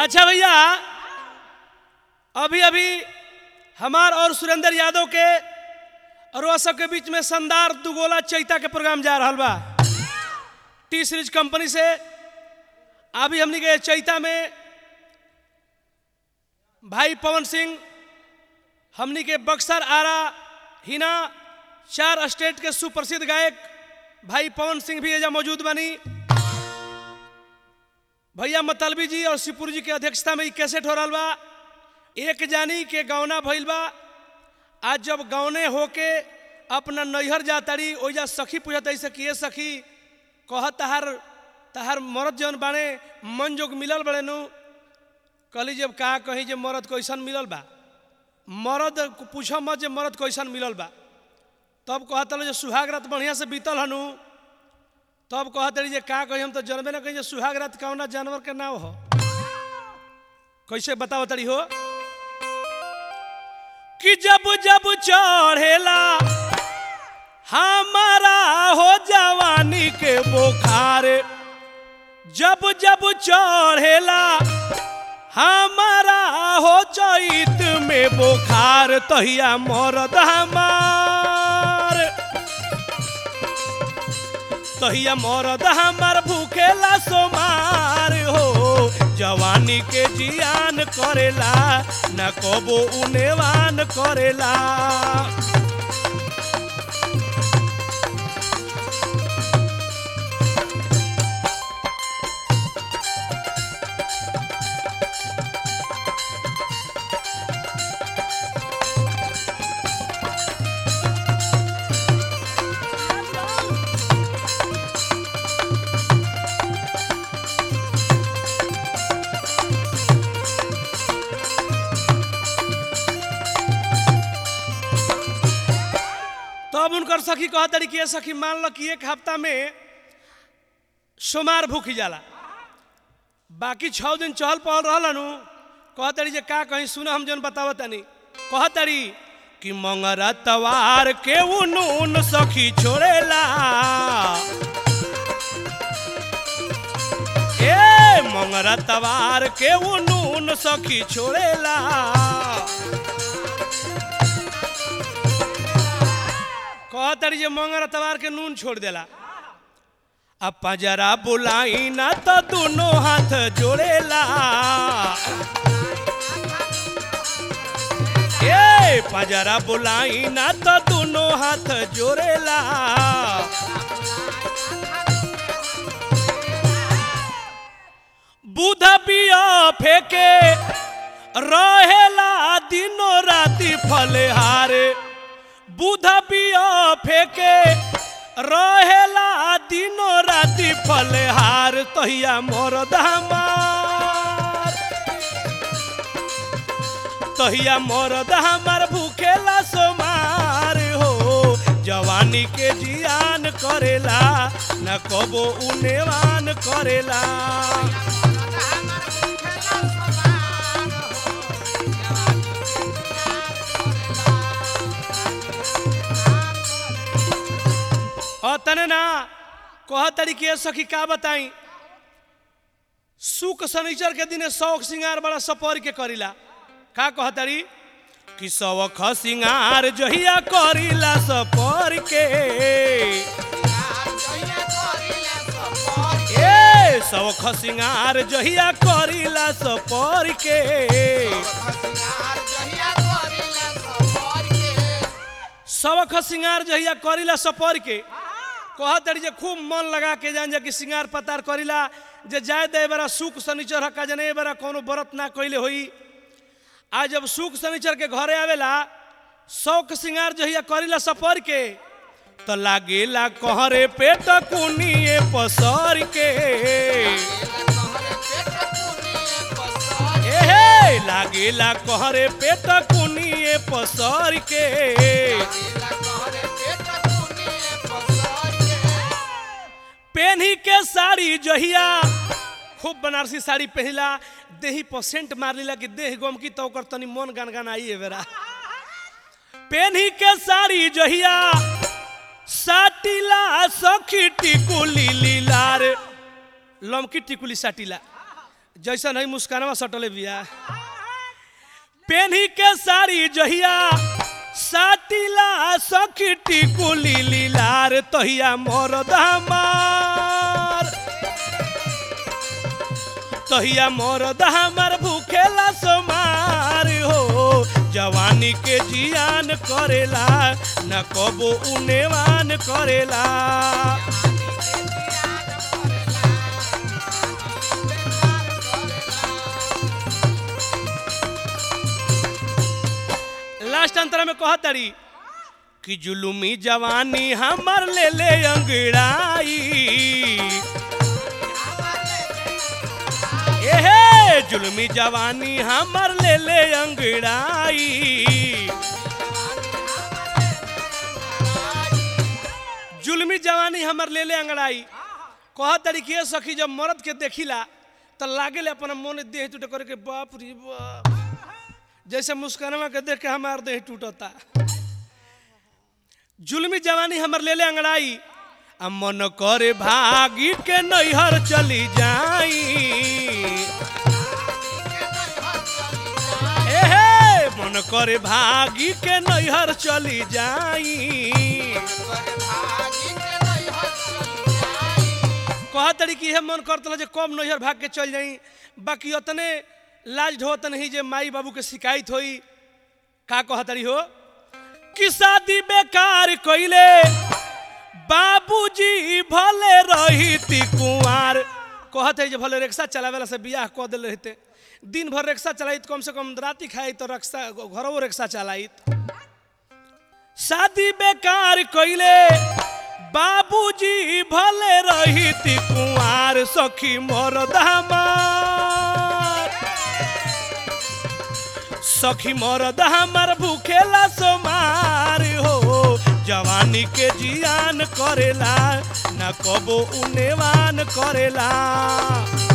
अच्छा भैया, अभी अभी हमार और सुरेंद्र यादव के और वह सबके बीच में शानदार दुगोला चैता के प्रोग्राम जा रहा बा टी सीरीज कंपनी से। अभी हमने के चैता में भाई पवन सिंह, हमनी के बक्सर, आरा, हिना 4 स्टेट के सुप्रसिद्ध गायक भाई पवन सिंह भी एजा मौजूद बनी। भैया मतलबी जी और शिवपुर जी के अध्यक्षता में कैसेट हो रहा बा। एक जानी के गौना भइल बा। आज जब गौने होके अपना नैहर जातारी, ओइजा सखी पूछत ऐसे किए सखी कह तहार मरद जौन बाने मन जोग मिलल बड़े नु। कहली जब का कही जे मरद कैसन मिलल बा, मरद पूछ मत जे मरद कैसन मिलल बा। तब कहत जे सुहाग रात बढ़िया से बीतल हनु। तब कहत जे का कही हम तो जनबे ना कही जे सुहाग रात कौना जानवर के नाव हो। कैसे बताओ तड़ी हो कि जब जब चढ़ेला हमारा हो जवानी के बुखार, जब जब चढ़ेला हमारा हो चैत में बुखार, तहिया मरद हमार, तहिया मरद हमार भूखेला सोमार हो। जवानी के जियान करेला न कबो उनेवान करेला। तब उनकर सखी कहतरी कि सखी मान लो कि एक हफ्ता में सोमार भूख जाला, बाकी 6 दिन चहल पहल रहलनु। कहतरी जे का कहीं सुन हम जन बतावतनी। कहतरी कि मंगरा तवार के उनून सखी छोड़ेला, ए मंगरा तवार के उनून सखी छोड़ेला। कहतरी जे मंगर तवार के नून छोड़ देला। अब पजरा बुलाई ना तो दोनों हाथ जोड़ेला, ए पजरा बुलाई ना तो दोनों हाथ जोड़ेला। बुध पिया फेंके रहेला दिनों राति फलहारे, बुध पिया फेंके रहेला दिनों राति फलहार, तहिया मरद हमार, तहिया मरद हमार भूखेला सोमार हो। जवानी के जियान करेला न कबो उनेवान करेला। तने ना कह तरीके सखी का बताई। सुख शनिचर के दिन शौक सिंगार बड़ा सपर के करीला। का कह तरी कि शौक सिंगार जहिया करीला सपर के, ए शौक सिंगार जहिया करीला सपर के। शौक सिंगार जहिया करीला सपर के कहतरी जे खूब मन लगा के जान जा कि सिंगार पतार करीला जे जाए दे बरा सुख शनिचर हका जने बरा कोनो व्रत ना कइले होई। आज जब सुख शनिचर के घरे आवेला शौक सिंगार जहिया करीला सपर के तो लागेला कहरे पेट कुनिए पसर के, ए लागेला कहरे पेट कुनिए पसर के। पेन्ही के साड़ी जहिया खूब बनारसी साड़ी पहला देही परसेंट मार लीला कि देह गम की तो तनी मन गनगन आई है बेरा। पेन्ही के साड़ी जहिया साटिला सखी टिकुली लीलार, लमकी टिकुली साटिला जैसा नहीं मुस्कानवा सटले बिया पेन्ही के साड़ी जहिया साटिला सखी टिकुली लीलार तहिया मरद हमार तहिया मरद हमार भूखेला सोमार हो जवानी के जियान करेला न कबो उनेवान करेला लास्ट अंतरा में कहा तारी कि जुलुमी जवानी हमर ले ले अंगड़ाई एहे जुलुमी जवानी हमर ले ले अंगड़ाई जुलमी जवानी हमर ले ले अंगड़ाई कहा तारी कि सखी जब मर्द के देखिला तो लागे ले अपना मन देह टूट करके बाप रे बाप जैसे मुस्कानवा के देख के हमार देह टूटता जुलमी जवानी हमर ले ले अंगड़ाई आ मन करे भागी के नैहर चली जाई एहे मन करे भागी के नैहर चली जाई कहा तरी कि है मन करता जे कम नैहर भाग के चल जाई बाकी उतने लाज ढोत नहीं जे माई बाबू के शिकायत होई का कहतरी हो कि शादी बेकार कइले बाबूजी भले रही कुंवार कहते जे भले रिक्शा चलावेला से बियाह क देल रहते दिन भर रिक्शा चलाइत कम से कम राती खाई तो रिक्शा घरों रिक्शा चलाइत शादी बेकार कइले बाबूजी भले रही कुंवार सखी मरद हमार सखी मरद हमार भूखेला सोमार हो जवानी के जियान करेला न कबो उनेवान करेला।